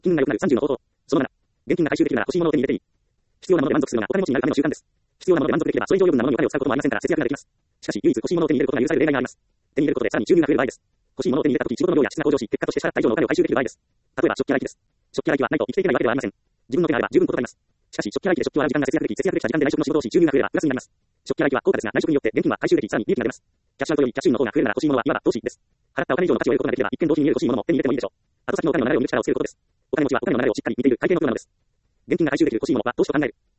金運が良くなる30の方法。その7、現金が回収できるなら欲しいものを手に入れていい。必要なもので満足するのがお金持ちになるための習慣です。必要なもので満足できればそれ以上余分なものにお金を使うこともありませんから節約ができます。しかし、唯一欲しいものを手に入れることが許される例外があります。手に入れることでさらに収入が増える場合です。欲しいものを手に入れたとき仕事の量や質が向上し、結果として支払った以上のお金を回収できる場合です。例えば食器洗い機です。食器洗い機はないと生きていけないわけではありません。自分の手があれば十分事足ります。しかし食器洗い機で食器を洗う時間が節約でき、節約できた時間で内職の仕事をし収入が増えればプラスになります。食器洗い機は高価ですが内職によって現金は回収でき、さらに利益が出ます。キャッシュアウトよりキャッシュインの方が増えるなら欲しいものはいわば投資です。払ったお金以上の価値を得ることができれば一見同時に見える欲しいものも手に入れてもいいでしょう。後先のお金の流れを見る力をつけることです。お金持ちはお金の流れをしっかり見ている会計のプロなのです。現金が回収できる欲しいものは投資と考える。